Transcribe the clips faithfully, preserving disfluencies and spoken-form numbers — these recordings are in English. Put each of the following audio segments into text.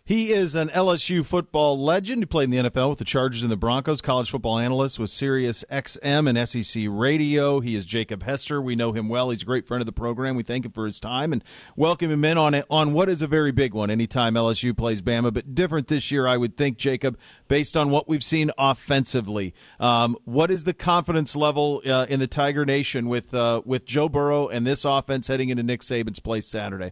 He is an L S U football legend. He played in the N F L with the Chargers and the Broncos, college football analyst with Sirius X M and S E C Radio. He is Jacob Hester. We know him well. He's a great friend of the program. We thank him for his time and welcome him in on on what is a very big one anytime L S U plays Bama, but different this year, I would think, Jacob, based on what we've seen offensively. Um, what is the confidence level uh, in the Tiger Nation with, uh, with Joe Burrow and this offense heading into Nick Saban's place Saturday?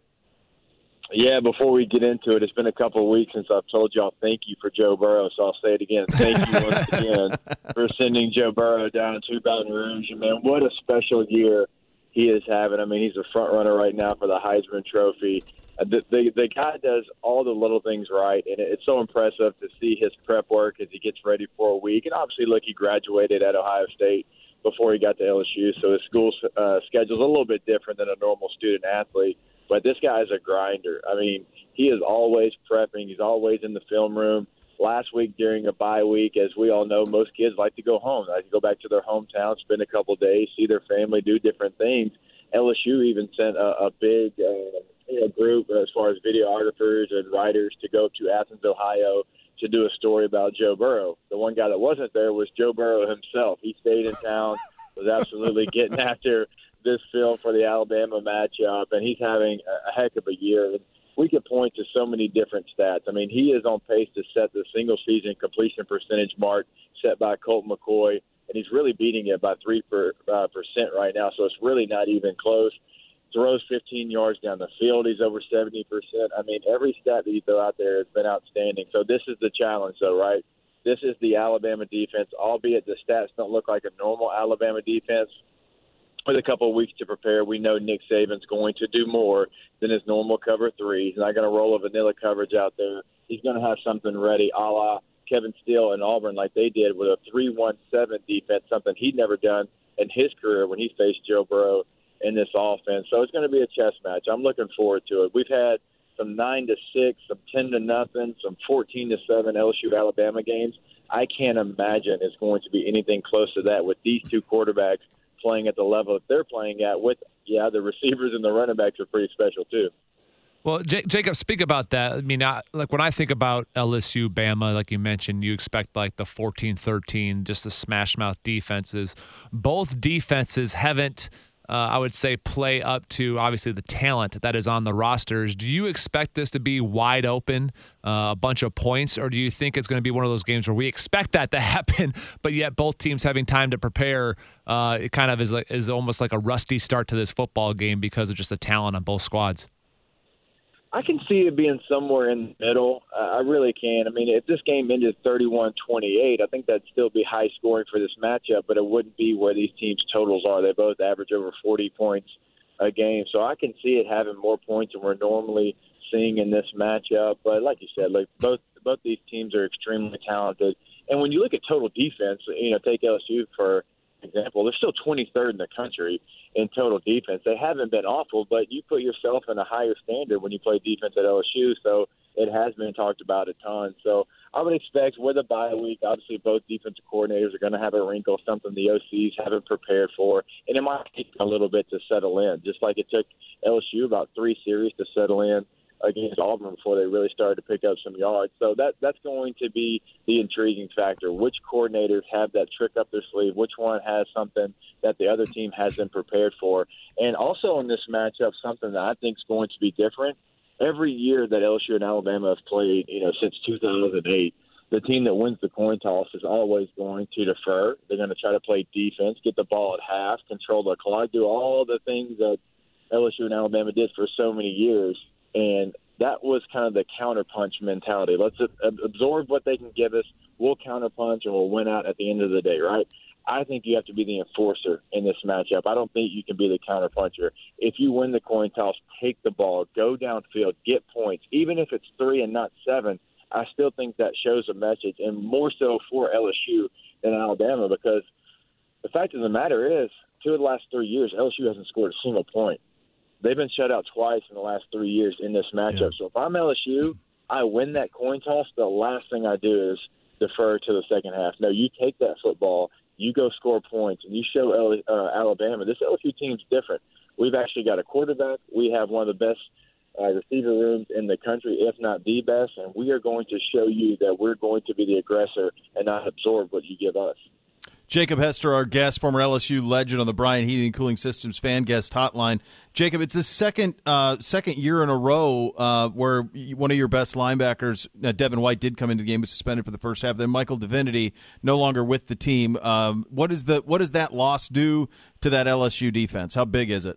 Yeah, before we get into it, it's been a couple of weeks since I've told y'all thank you for Joe Burrow, so I'll say it again. Thank you once again for sending Joe Burrow down to Baton Rouge. And, man, what a special year he is having. I mean, he's a front runner right now for the Heisman Trophy. Uh, the, the, the guy does all the little things right, and it's so impressive to see his prep work as he gets ready for a week. And obviously, look, he graduated at Ohio State before he got to L S U, so his school uh, schedule is a little bit different than a normal student-athlete. But this guy is a grinder. I mean, he is always prepping. He's always in the film room. Last week during a bye week, as we all know, most kids like to go home. They like to go back to their hometown, spend a couple of days, see their family, do different things. L S U even sent a, a big uh, you know, group as far as videographers and writers to go to Athens, Ohio, to do a story about Joe Burrow. The one guy that wasn't there was Joe Burrow himself. He stayed in town, was absolutely getting after this film for the Alabama matchup, and he's having a heck of a year. And we could point to so many different stats. I mean, he is on pace to set the single-season completion percentage mark set by Colt McCoy, and he's really beating it by three per, uh, percent right now, so it's really not even close. Throws fifteen yards down the field. He's over seventy percent. I mean, every stat that you throw out there has been outstanding. So this is the challenge, though, right? This is the Alabama defense, albeit the stats don't look like a normal Alabama defense. With a couple of weeks to prepare, we know Nick Saban's going to do more than his normal cover three. He's not going to roll a vanilla coverage out there. He's going to have something ready, a la Kevin Steele and Auburn, like they did with a three one seven defense, something he'd never done in his career when he faced Joe Burrow in this offense. So it's going to be a chess match. I'm looking forward to it. We've had some nine to six, some ten to nothing, some fourteen to seven L S U Alabama games. I can't imagine it's going to be anything close to that with these two quarterbacks playing at the level that they're playing at with, yeah, the receivers and the running backs are pretty special too. Well, J- Jacob, speak about that. I mean, I, like when I think about L S U, Bama, like you mentioned, you expect like the fourteen thirteen, just the smash mouth defenses. Both defenses haven't, uh, I would say, play up to obviously the talent that is on the rosters. Do you expect this to be wide open, uh, a bunch of points, or do you think it's going to be one of those games where we expect that to happen, but yet both teams having time to prepare? Uh, it kind of is like is almost like a rusty start to this football game because of just the talent on both squads. I can see it being somewhere in the middle. Uh, I really can. I mean, if this game ended thirty-one twenty-eight, I think that'd still be high scoring for this matchup, but it wouldn't be where these teams' totals are. They both average over forty points a game. So I can see it having more points than we're normally seeing in this matchup. But like you said, like both both these teams are extremely talented. And when you look at total defense, you know, take L S U for example, they're still twenty-third in the country in total defense. They haven't been awful, but you put yourself in a higher standard when you play defense at L S U, so it has been talked about a ton. So I would expect with a bye week, obviously both defensive coordinators are going to have a wrinkle, something the O Cs haven't prepared for, and it might take a little bit to settle in, just like it took L S U about three series to settle in against Auburn before they really started to pick up some yards. So that that's going to be the intriguing factor. Which coordinators have that trick up their sleeve? Which one has something that the other team hasn't prepared for? And also in this matchup, something that I think is going to be different. Every year that L S U and Alabama have played, you know, since two thousand eight, the team that wins the coin toss is always going to defer. They're going to try to play defense, get the ball at half, control the clock, do all the things that L S U and Alabama did for so many years. And that was kind of the counterpunch mentality. Let's absorb what they can give us. We'll counterpunch and we'll win out at the end of the day, right? I think you have to be the enforcer in this matchup. I don't think you can be the counterpuncher. If you win the coin toss, take the ball, go downfield, get points. Even if it's three and not seven, I still think that shows a message, and more so for L S U than Alabama, because the fact of the matter is, two of the last three years, L S U hasn't scored a single point. They've been shut out twice in the last three years in this matchup. Yeah. So if I'm L S U, I win that coin toss, the last thing I do is defer to the second half. No, you take that football, you go score points, and you show L- uh, Alabama, this L S U team's different. We've actually got a quarterback. We have one of the best uh, receiver rooms in the country, if not the best, and we are going to show you that we're going to be the aggressor and not absorb what you give us. Jacob Hester, our guest, former L S U legend on the Bryant Heating and Cooling Systems fan guest hotline. Jacob, it's the second uh, second year in a row uh, where one of your best linebackers, uh, Devin White, did come into the game, was suspended for the first half. Then Michael Divinity no longer with the team. Um, what is the what does that loss do to that L S U defense? How big is it?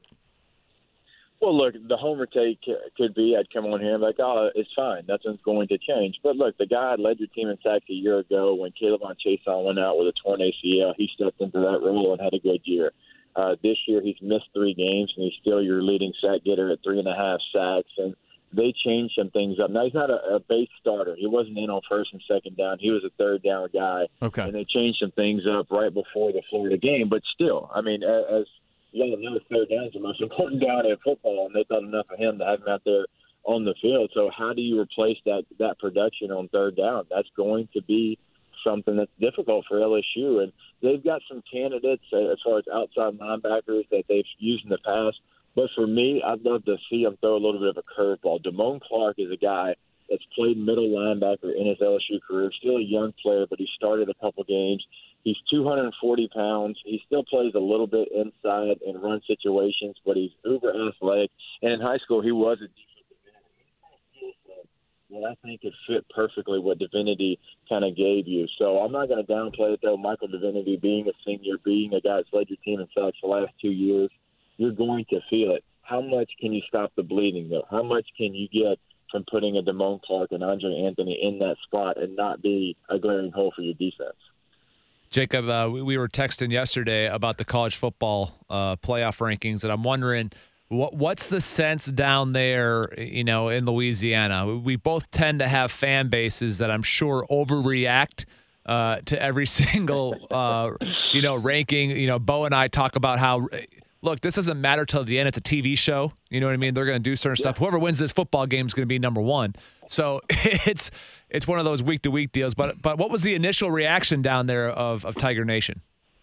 Well, look, the homer take could be I'd come on here and be like, oh, it's fine. Nothing's going to change. But, look, the guy led your team in sacks a year ago when Caleb on Chason went out with a torn A C L. He stepped into that role and had a good year. Uh, this year he's missed three games, and he's still your leading sack getter at three and a half sacks. And they changed some things up. Now, he's not a, a base starter. He wasn't in on first and second down. He was a third down guy. Okay. And they changed some things up right before the Florida game. But still, I mean, as – yeah, no, third down is the most important down in football, and they thought enough of him to have him out there on the field. So how do you replace that that production on third down? That's going to be something that's difficult for L S U, and they've got some candidates as far as outside linebackers that they've used in the past. But for me, I'd love to see them throw a little bit of a curveball. Damone Clark is a guy that's played middle linebacker in his L S U career, still a young player, but he started a couple games. He's two hundred forty pounds. He still plays a little bit inside in run situations, but he's uber athletic. And in high school, he was a defensive end. Well, I think it fit perfectly what Divinity kind of gave you. So I'm not going to downplay it, though. Michael Divinity, being a senior, being a guy that's led your team in sacks the last two years, you're going to feel it. How much can you stop the bleeding, though? How much can you get from putting a Damone Clark and Andre Anthony in that spot and not be a glaring hole for your defense? Jacob, uh, we, we were texting yesterday about the college football uh, playoff rankings, and I'm wondering what what's the sense down there, you know, in Louisiana? We both tend to have fan bases that I'm sure overreact uh, to every single, uh, you know, ranking. You know, Bo and I talk about how, look, this doesn't matter till the end. It's a T V show. You know what I mean? They're going to do certain yeah. stuff. Whoever wins this football game is going to be number one. So it's it's one of those week to week deals. But but what was the initial reaction down there of, of Tiger Nation?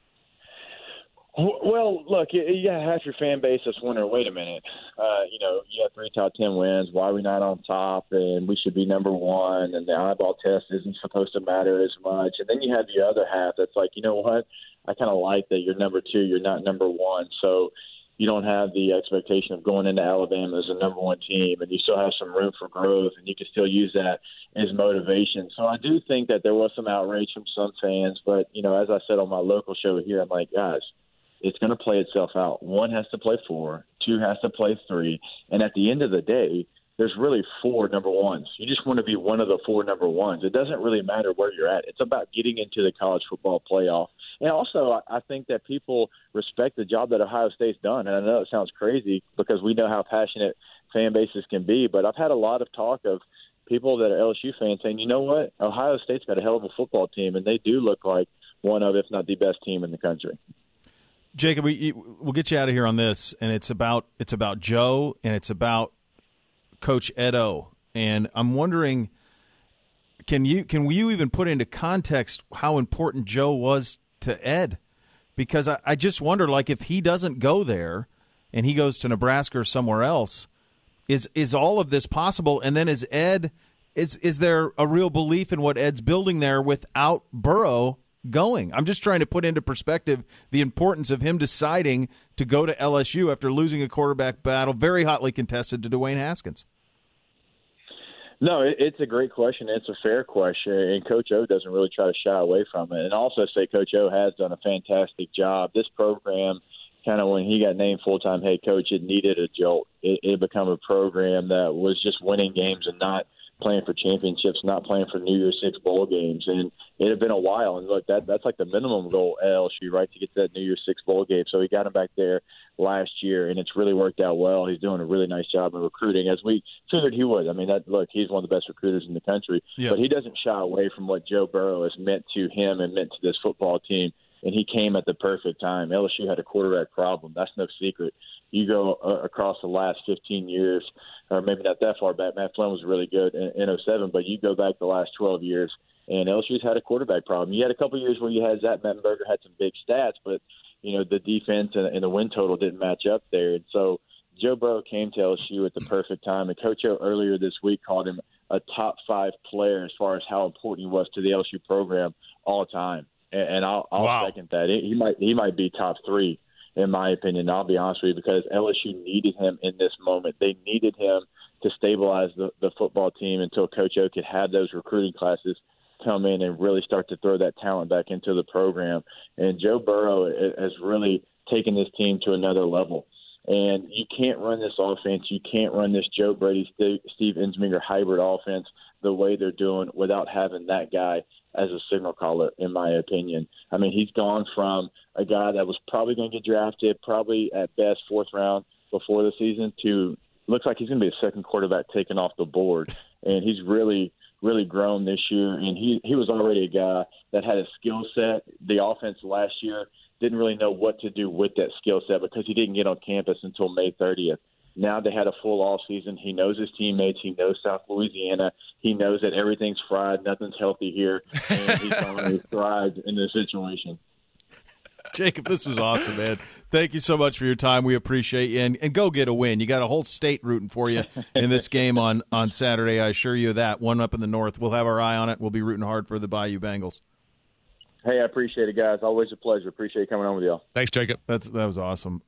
Well, look, you got half your fan base that's wondering, wait a minute, uh, you know, you have three top ten wins. Why are we not on top? And we should be number one. And the eyeball test isn't supposed to matter as much. And then you have the other half that's like, you know what? I kind of like that you're number two. You're not number one. So you don't have the expectation of going into Alabama as a number one team, and you still have some room for growth, and you can still use that as motivation. So I do think that there was some outrage from some fans, but, you know, as I said on my local show here, I'm like, guys, it's going to play itself out. One has to play four, two has to play three, and at the end of the day, there's really four number ones. You just want to be one of the four number ones. It doesn't really matter where you're at. It's about getting into the college football playoff. And also, I think that people respect the job that Ohio State's done. And I know it sounds crazy because we know how passionate fan bases can be, but I've had a lot of talk of people that are L S U fans saying, you know what, Ohio State's got a hell of a football team, and they do look like one of, if not the best team in the country. Jacob, we, we'll get you out of here on this, and it's about it's about Joe, and it's about Coach Ed O. And I'm wondering, can you can you even put into context how important Joe was to Ed? Because I, I just wonder, like, if he doesn't go there and he goes to Nebraska or somewhere else, is is all of this possible? And then is Ed is is there a real belief in what Ed's building there without Burrow going? I'm just trying to put into perspective the importance of him deciding to go to L S U after losing a quarterback battle, very hotly contested, to Dwayne Haskins. No, it, it's a great question. It's a fair question, and Coach O doesn't really try to shy away from it. And also say Coach O has done a fantastic job. This program, kind of when he got named full-time head coach, it needed a jolt. It, it became a program that was just winning games and not playing for championships, not playing for New Year's Six bowl games. And it had been a while. And, look, that that's like the minimum goal at L S U, right, to get to that New Year's Six bowl game. So he got him back there last year, and it's really worked out well. He's doing a really nice job of recruiting, as we figured he would. I mean, that look, he's one of the best recruiters in the country. Yeah. But he doesn't shy away from what Joe Burrow has meant to him and meant to this football team. And he came at the perfect time. L S U had a quarterback problem. That's no secret. You go uh, across the last fifteen years, or maybe not that far back. Matt Flynn was really good in, in oh seven, but you go back the last twelve years, and L S U's had a quarterback problem. You had a couple years where you had Zach Mettenberger had some big stats, but you know the defense and, and the win total didn't match up there. And so Joe Burrow came to L S U at the perfect time, and Coach O earlier this week called him a top five player as far as how important he was to the L S U program all time. And, and I'll, I'll wow. second that. He might he might be top three, in my opinion. I'll be honest with you, because L S U needed him in this moment. They needed him to stabilize the, the football team until Coach O could have those recruiting classes come in and really start to throw that talent back into the program. And Joe Burrow has really taken this team to another level. And you can't run this offense. You can't run this Joe Brady, Steve Ensminger hybrid offense the way they're doing without having that guy as a signal caller, in my opinion. I mean, he's gone from a guy that was probably going to get drafted, probably at best fourth round before the season, to looks like he's going to be a second quarterback taken off the board. And he's really, really grown this year. And he, he was already a guy that had a skill set. The offense last year didn't really know what to do with that skill set because he didn't get on campus until May thirtieth. Now they had a full off season. He knows his teammates. He knows South Louisiana. He knows that everything's fried. Nothing's healthy here. And he's going to thrive in this situation. Jacob, this was awesome, man. Thank you so much for your time. We appreciate you. And, and go get a win. You got a whole state rooting for you in this game on, on Saturday. I assure you that. One up in the north. We'll have our eye on it. We'll be rooting hard for the Bayou Bengals. Hey, I appreciate it, guys. Always a pleasure. Appreciate coming on with y'all. Thanks, Jacob. That's That was awesome.